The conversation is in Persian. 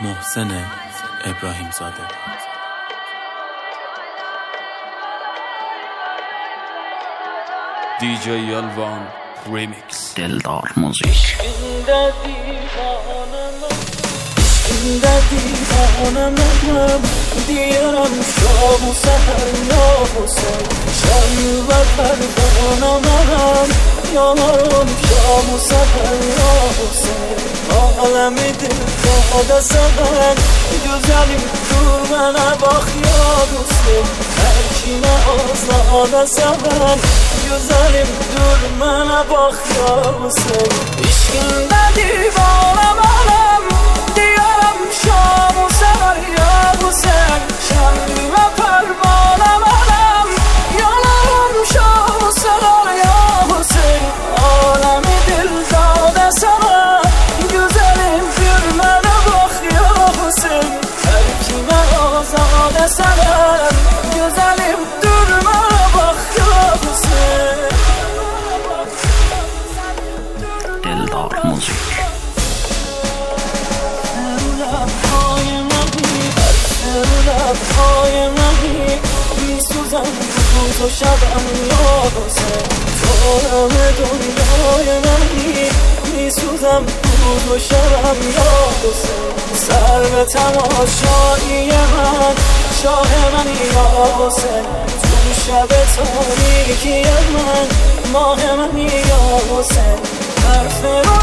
محسن ابراهیم زاده. دیجی آلوان ریمیکس. دلدار موزیک. این دیوانه منم، دیارم شام و سحر یا حسین، شام و پروانه منم، یارم شام و سحر یا حسین. عالم دل داده سبن گذاریم دور من باخ یا حسین، هرکی آزاده سبن گذاریم دور من باخ یا حسین. عشق دیوانه منم، دیارم شام و سحر یا حسین، شام و پروانه منم، یارم شام و سحر یا حسین. عالم دل داده سبن گذاریم دور من باخ یا حسین، هرکی آزاده سبن گذاریم دور من باخ یا حسین. دلدار موزیک. لبهای منی میسوزم روز و شبم یا حسین، تو همه دنیای منی میسوزم روز و شبم یا حسین. سر به تماشایی من شاه منی یا حسین، تو شب تاریکی من ماه منی یا حسین. حرف